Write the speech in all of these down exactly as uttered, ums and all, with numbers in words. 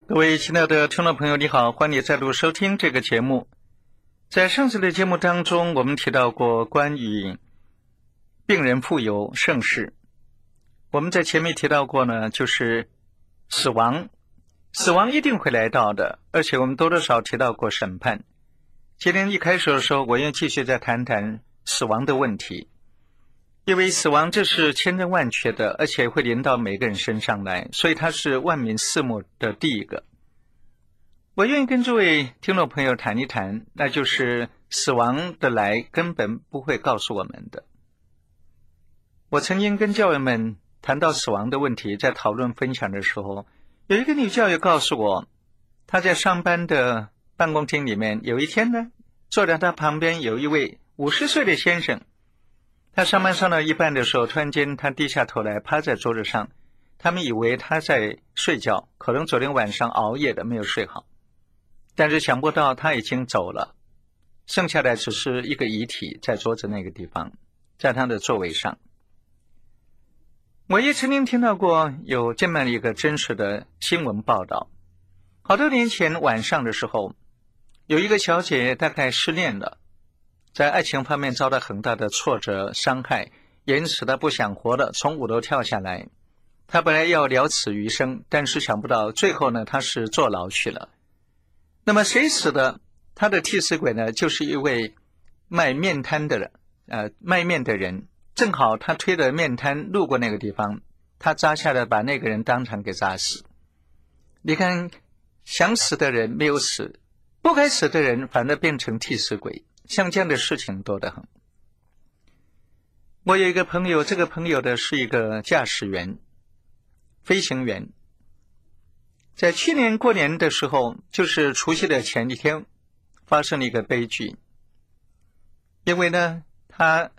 各位亲爱的听众朋友，你好，欢迎你再度收听这个节目。在上次的节目当中，我们提到过关于病人复有盛世。我们在前面提到过呢，就是死亡，死亡一定会来到的，而且我们多多少提到过审判。今天一开始的时候，我愿继续再谈谈死亡的问题，因为死亡这是千真万确的，而且会临到每个人身上来，所以它是万民四目的第一个。我愿意跟这位听众朋友谈一谈，那就是死亡的来根本不会告诉我们的。我曾经跟教友们谈到死亡的问题，在讨论分享的时候，有一个女教友告诉我，她在上班的办公厅里面，有一天呢，坐在她旁边有一位五十岁的先生，他上班上到一半的时候，突然间他低下头来趴在桌子上，他们以为他在睡觉，可能昨天晚上熬夜的没有睡好，但是想不到他已经走了，剩下的只是一个遗体在桌子那个地方，在他的座位上。我也曾经听到过有这么一个真实的新闻报道，好多年前晚上的时候，有一个小姐大概失恋了，在爱情方面遭到很大的挫折伤害，因此她不想活了，从五楼跳下来。她本来要了此余生，但是想不到最后呢，她是坐牢去了。那么谁死的？她的替死鬼呢，就是一位卖面摊的人，呃，卖面的人。正好他推着面摊路过那个地方，他扎下来把那个人当场给扎死。你看，想死的人没有死，不该死的人反而变成替死鬼，像这样的事情多得很。我有一个朋友，这个朋友的是一个驾驶员，飞行员。在去年过年的时候，就是除夕的前一天，发生了一个悲剧。因为呢，他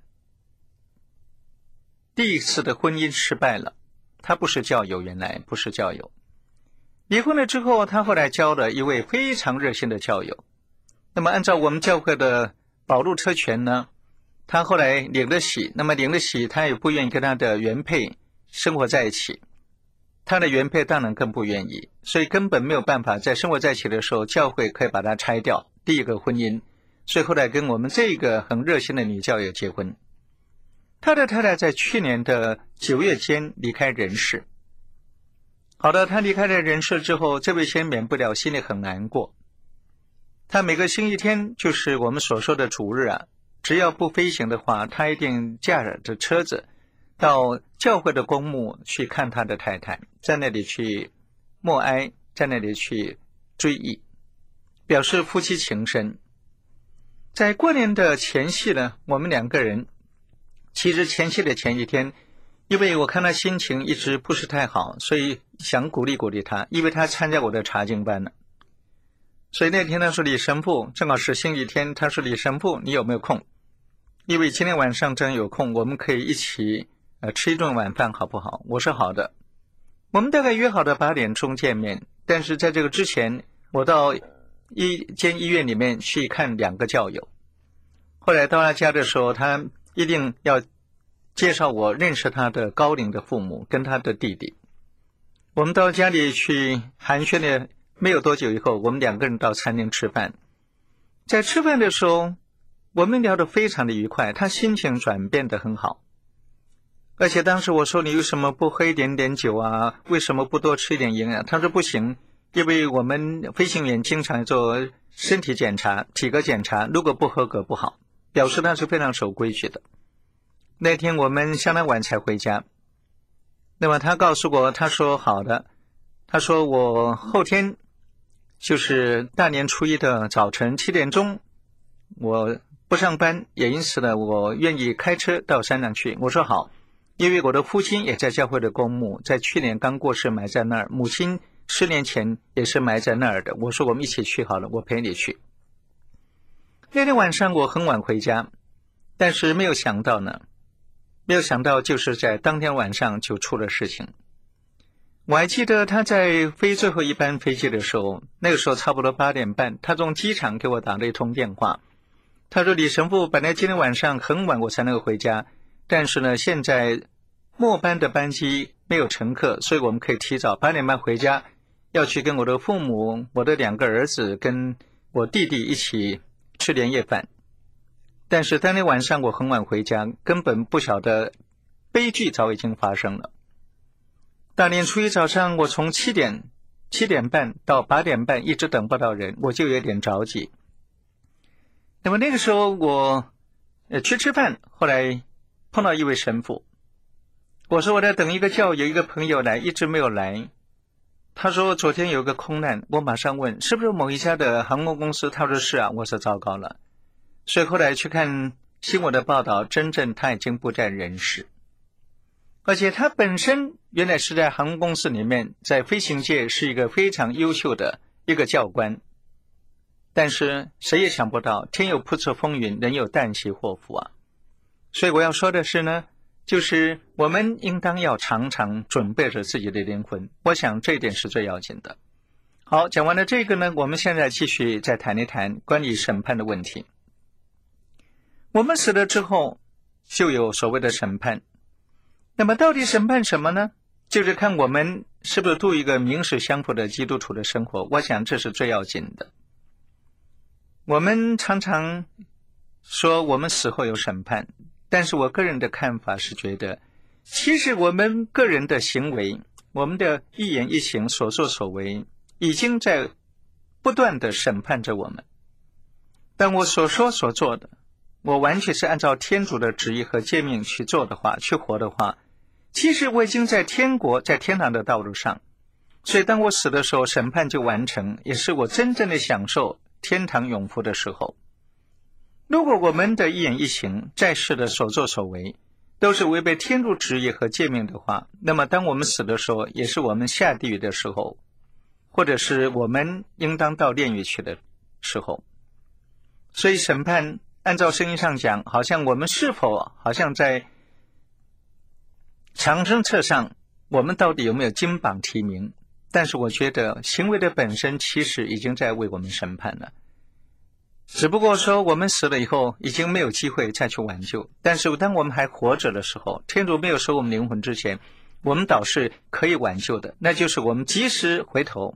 第一次的婚姻失败了，他不是教友，原来不是教友。离婚了之后，他后来交了一位非常热心的教友。那么按照我们教会的保路特权呢，他后来领了喜，那么领了喜，他也不愿意跟他的原配生活在一起，他的原配当然更不愿意，所以根本没有办法在生活在一起的时候，教会可以把他拆掉，第一个婚姻，所以后来跟我们这个很热心的女教友结婚。他的太太在去年的九月间离开人世。好的，他离开了人世之后，这位先免不了心里很难过。他每个星期天，就是我们所说的主日啊，只要不飞行的话，他一定驾着车子到教会的公墓去看他的太太，在那里去默哀，在那里去追忆，表示夫妻情深。在过年的前夕呢，我们两个人其实前夕的前一天，因为我看他心情一直不是太好，所以想鼓励鼓励他，因为他参加我的查经班了。所以那天他说，李神父，正好是星期天，他说，李神父你有没有空？因为今天晚上真有空，我们可以一起呃吃一顿晚饭好不好？我说好的。我们大概约好的八点钟见面，但是在这个之前，我到一间医院里面去看两个教友。后来到他家的时候，他一定要介绍我认识他的高龄的父母跟他的弟弟。我们到家里去寒暄了没有多久以后，我们两个人到餐厅吃饭。在吃饭的时候，我们聊得非常的愉快，他心情转变得很好。而且当时我说，你为什么不喝一点点酒啊？为什么不多吃一点营养？他说不行，因为我们飞行员经常做身体检查、体格检查，如果不合格不好，表示他是非常守规矩的。那天我们相当晚才回家，那么他告诉我，他说好的，他说我后天就是大年初一的早晨七点钟，我不上班，也因此呢，我愿意开车到山上去。我说好，因为我的父亲也在教会的公墓，在去年刚过世埋在那儿，母亲十年前也是埋在那儿的。我说我们一起去好了，我陪你去。那天晚上我很晚回家，但是没有想到呢，没有想到就是在当天晚上就出了事情。我还记得他在飞最后一班飞机的时候，那个时候差不多八点半，他从机场给我打了一通电话。他说，李神父，本来今天晚上很晚我才能够回家，但是呢，现在末班的班机没有乘客，所以我们可以提早八点半回家， 要去跟我的父母、我的两个儿子跟我弟弟一起吃年夜饭。但是当天晚上我很晚回家，根本不晓得悲剧早已经发生了。大年初一早上，我从七点七点半到八点半一直等不到人，我就有点着急。那么那个时候我呃去吃饭，后来碰到一位神父，我说我在等一个教友，一个朋友来，一直没有来。他说昨天有个空难，我马上问是不是某一家的航空公司，他说是啊，我说糟糕了。所以后来去看新闻的报道，真正他已经不在人世，而且他本身原来是在航空公司里面，在飞行界是一个非常优秀的一个教官，但是谁也想不到天有不测风云，人有旦夕祸福啊。所以我要说的是呢，就是我们应当要常常准备着自己的灵魂，我想这一点是最要紧的。好，讲完了这个呢，我们现在继续再谈一谈关于审判的问题。我们死了之后就有所谓的审判，那么到底审判什么呢？就是看我们是不是度一个名实相符的基督徒的生活，我想这是最要紧的。我们常常说我们死后有审判，但是我个人的看法是觉得，其实我们个人的行为，我们的一言一行所作所为，已经在不断的审判着我们。但我所说所做的，我完全是按照天主的旨意和诫命去做的话，去活的话，其实我已经在天国，在天堂的道路上。所以当我死的时候，审判就完成，也是我真正的享受天堂永福的时候。如果我们的一言一行，在世的所作所为，都是违背天主旨意和诫命的话，那么当我们死的时候，也是我们下地狱的时候，或者是我们应当到炼狱去的时候。所以审判按照圣经上讲，好像我们是否好像在长生册上，我们到底有没有金榜题名？但是我觉得行为的本身其实已经在为我们审判了，只不过说我们死了以后已经没有机会再去挽救。但是当我们还活着的时候，天主没有收我们灵魂之前，我们倒是可以挽救的，那就是我们及时回头，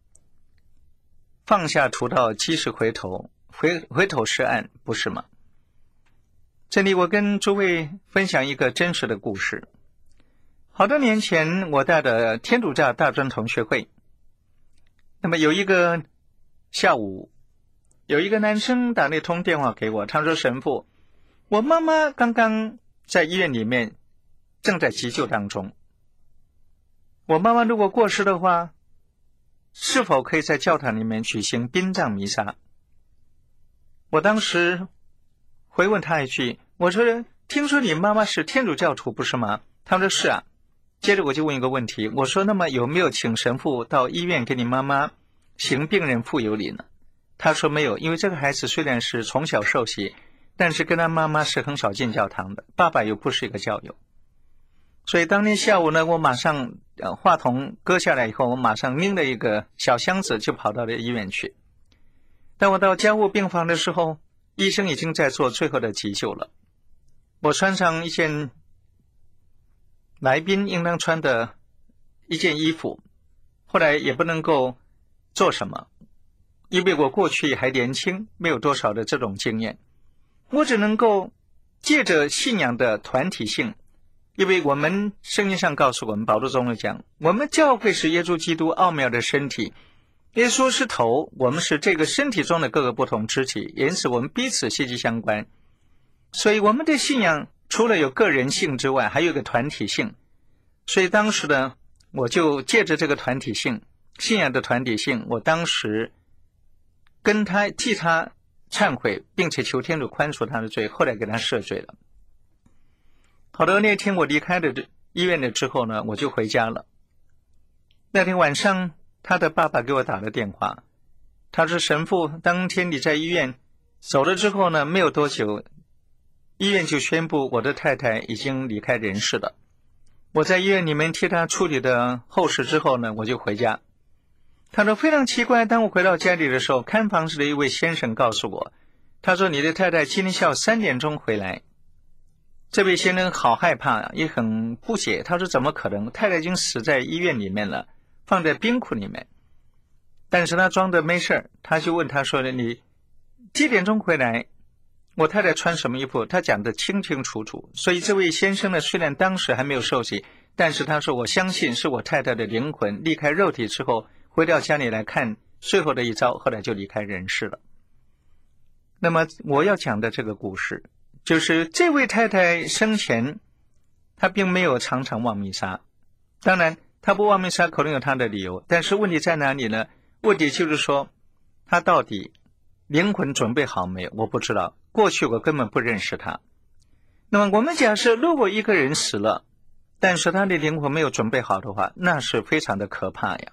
放下屠刀，及时回头，回回头是岸，不是吗？这里我跟诸位分享一个真实的故事。好多年前我带的天主教大专同学会，那么有一个下午，有一个男生打那通电话给我，他说神父，我妈妈刚刚在医院里面正在急救当中，我妈妈如果过世的话，是否可以在教堂里面举行殡葬弥撒？我当时回问他一句，我说听说你妈妈是天主教徒不是吗？他说是啊。接着我就问一个问题，我说那么有没有请神父到医院给你妈妈行病人傅有礼呢？他说没有，因为这个孩子虽然是从小受洗，但是跟他妈妈是很少进教堂的，爸爸又不是一个教友。所以当天下午呢，我马上、呃、话筒割下来以后，我马上拎了一个小箱子就跑到了医院去。当我到加护病房的时候，医生已经在做最后的急救了。我穿上一件来宾应当穿的一件衣服，后来也不能够做什么，因为我过去还年轻，没有多少的这种经验，我只能够借着信仰的团体性，因为我们圣经上告诉我们，保禄宗的讲，我们教会是耶稣基督奥妙的身体，耶稣是头，我们是这个身体中的各个不同肢体，因此我们彼此息息相关。所以我们的信仰除了有个人性之外，还有一个团体性。所以当时呢，我就借着这个团体性，信仰的团体性，我当时跟他替他忏悔，并且求天主宽恕他的罪，后来给他赦罪了。好的，那天我离开了医院了之后呢，我就回家了。那天晚上他的爸爸给我打了电话，他说神父，当天你在医院走了之后呢，没有多久，医院就宣布我的太太已经离开人世了。我在医院里面替他处理的后事之后呢，我就回家。他说非常奇怪，当我回到家里的时候，看房子的一位先生告诉我，他说你的太太今天下午三点钟回来。这位先生好害怕，也很不解，他说怎么可能，太太已经死在医院里面了，放在冰库里面。 但是他装的没事儿，他就问他说的你几点钟回来，我太太穿什么衣服，他讲得清清楚楚。所以这位先生呢，虽然当时还没有受洗，但是他说我相信是我太太的灵魂离开肉体之后回到家里来看最后的一招，后来就离开人世了。那么我要讲的这个故事就是这位太太生前她并没有常常望弥撒，当然她不望弥撒可能有她的理由，但是问题在哪里呢？问题就是说她到底灵魂准备好没有，我不知道，过去我根本不认识她。那么我们假设如果一个人死了，但是他的灵魂没有准备好的话，那是非常的可怕呀。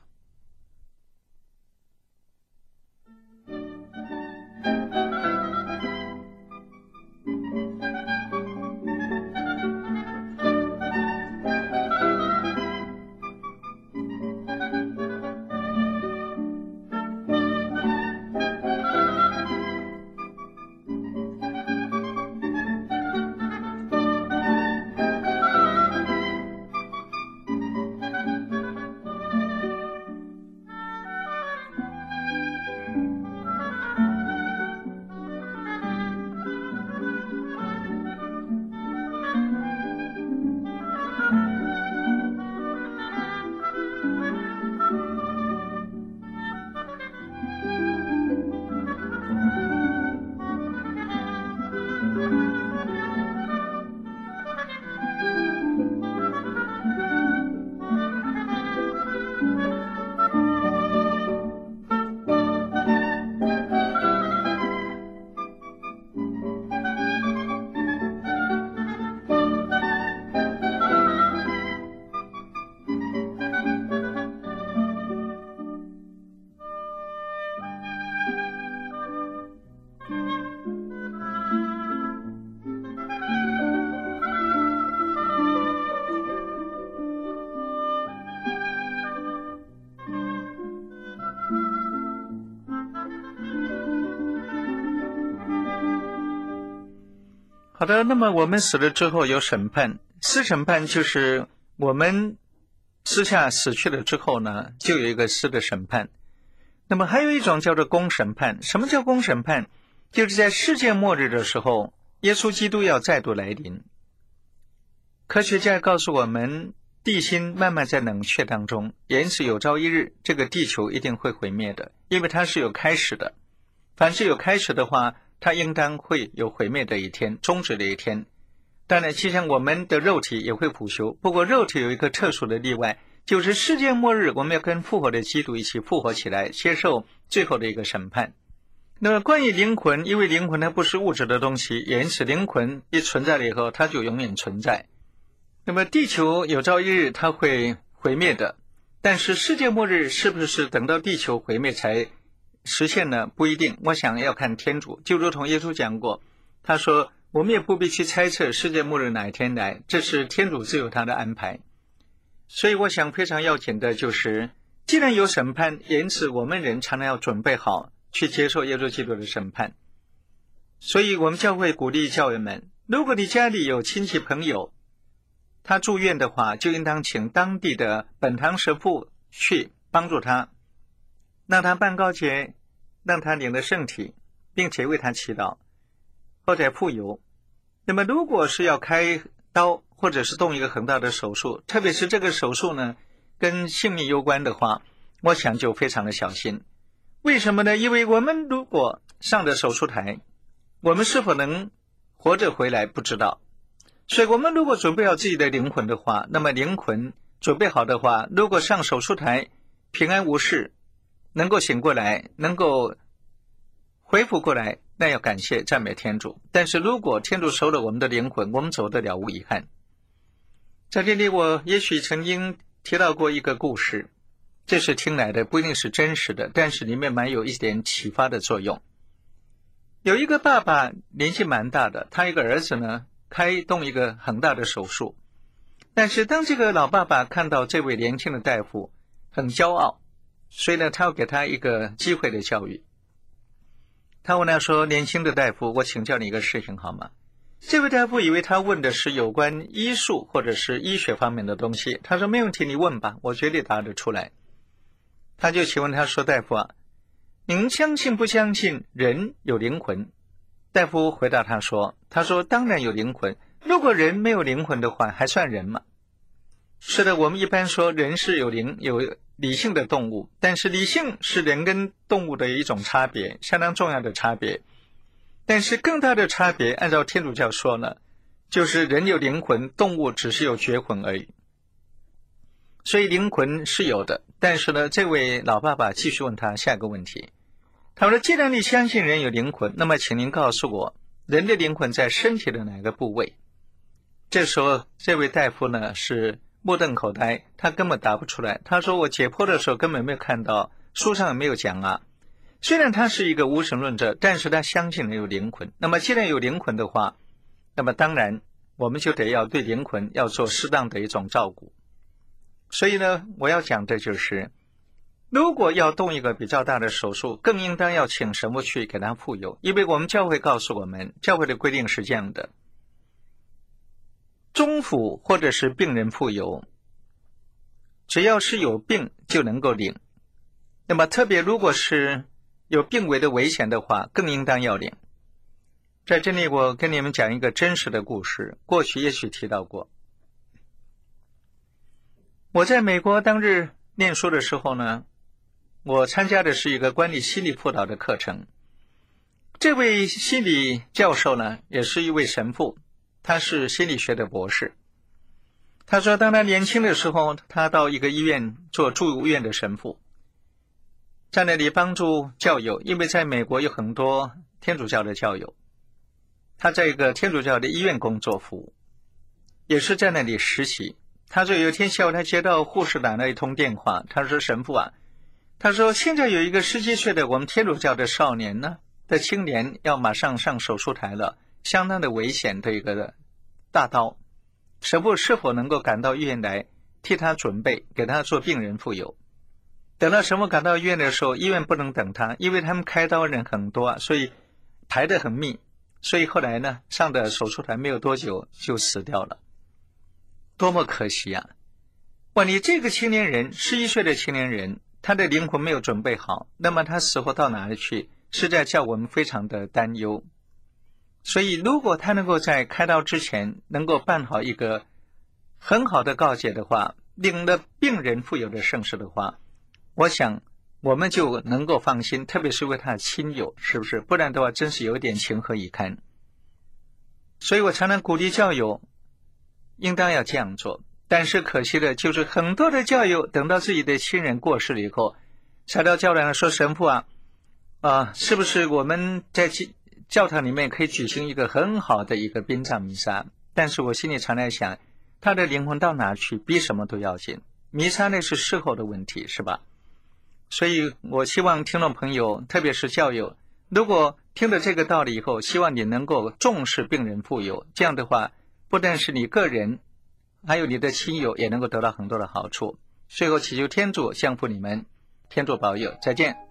好的，那么我们死了之后有审判，私审判就是我们私下死去了之后呢，就有一个私的审判。那么还有一种叫做公审判。什么叫公审判？就是在世界末日的时候，耶稣基督要再度来临。科学家告诉我们，地心慢慢在冷却当中，也因此有朝一日这个地球一定会毁灭的，因为它是有开始的。凡是有开始的话，它应当会有毁灭的一天，终止的一天。当然其实我们的肉体也会腐朽，不过肉体有一个特殊的例外，就是世界末日我们要跟复活的基督一起复活起来，接受最后的一个审判。那么关于灵魂，因为灵魂它不是物质的东西，也因此灵魂一存在了以后它就永远存在。那么地球有朝一日它会毁灭的，但是世界末日是不是等到地球毁灭才实现呢？不一定，我想要看天主。就如同耶稣讲过，他说我们也不必去猜测世界末日哪一天来，这是天主自有他的安排。所以我想非常要紧的就是，既然有审判，因此我们人常常要准备好去接受耶稣基督的审判。所以我们教会鼓励教友们，如果你家里有亲戚朋友他住院的话，就应当请当地的本堂神父去帮助他，让他办告解，让他领了圣体，并且为他祈祷，或者傅油。那么如果是要开刀或者是动一个很大的手术，特别是这个手术呢跟性命有关的话，我想就非常的小心。为什么呢？因为我们如果上了手术台，我们是否能活着回来不知道。所以我们如果准备好自己的灵魂的话，那么灵魂准备好的话，如果上手术台平安无事，能够醒过来，能够恢复过来，那要感谢赞美天主。但是如果天主收了我们的灵魂，我们走得了无遗憾。在这里我也许曾经提到过一个故事，这是听来的，不一定是真实的，但是里面蛮有一点启发的作用。有一个爸爸年纪蛮大的，他一个儿子呢开动一个很大的手术，但是当这个老爸爸看到这位年轻的大夫很骄傲，所以呢他要给他一个机会的教育。他问他说，年轻的大夫，我请教你一个事情好吗？这位大夫以为他问的是有关医术或者是医学方面的东西，他说没问题，你问吧，我绝对答得出来。 他就请问他说：“大夫啊，您相信不相信人有灵魂？”大夫回答他说：“他说当然有灵魂，如果人没有灵魂的话，还算人吗？”是的，我们一般说人是有灵有理性的动物，但是理性是人跟动物的一种差别，相当重要的差别。但是更大的差别，按照天主教说呢，就是人有灵魂，动物只是有觉魂而已。所以灵魂是有的，但是呢，这位老爸爸继续问他下一个问题，他说：“既然你相信人有灵魂，那么请您告诉我，人的灵魂在身体的哪个部位？”这时候这位大夫呢是目瞪口呆，他根本答不出来。他说：“我解剖的时候根本没有看到，书上也没有讲啊。”虽然他是一个无神论者，但是他相信人有灵魂。那么既然有灵魂的话，那么当然我们就得要对灵魂要做适当的一种照顾。所以呢，我要讲的就是，如果要动一个比较大的手术，更应当要请神父去给他傅油，因为我们教会告诉我们，教会的规定是这样的：中辅或者是病人傅油，只要是有病就能够领。那么特别如果是有病危的危险的话，更应当要领。在这里我跟你们讲一个真实的故事，过去也许提到过。我在美国当日念书的时候呢，我参加的是一个关于心理辅导的课程。这位心理教授呢，也是一位神父，他是心理学的博士。他说当他年轻的时候，他到一个医院做住院的神父，在那里帮助教友，因为在美国有很多天主教的教友，他在一个天主教的医院工作服务，也是在那里实习。他说有一天下午他接到护士打了一通电话，他说：“神父啊，他说现在有一个十几岁的我们天主教的少年呢的青年要马上上手术台了，相当的危险的一个大刀，神父是否能够赶到医院来替他准备，给他做病人傅油？”等到神父赶到医院的时候，医院不能等他，因为他们开刀人很多啊，所以排得很密，所以后来呢上的手术台没有多久就死掉了。多么可惜啊！哇，你这个青年人，十一岁的青年人，他的灵魂没有准备好，那么他死后到哪里去，实在叫我们非常的担忧。所以如果他能够在开刀之前能够办好一个很好的告解的话，领了病人傅油的圣事的话，我想我们就能够放心，特别是为他的亲友，是不是？不然的话真是有点情何以堪。所以我常常鼓励教友应当要这样做，但是可惜的就是很多的教友等到自己的亲人过世了以后，才到教堂说：“神父啊，啊，是不是我们在教堂里面可以举行一个很好的一个殡葬弥撒？”但是我心里常在想，他的灵魂到哪去比什么都要紧。弥撒那是事后的问题，是吧？所以我希望听众朋友，特别是教友，如果听了这个道理以后，希望你能够重视病人傅油，这样的话不但是你个人，还有你的亲友也能够得到很多的好处。最后祈求天主降福你们，天主保佑，再见。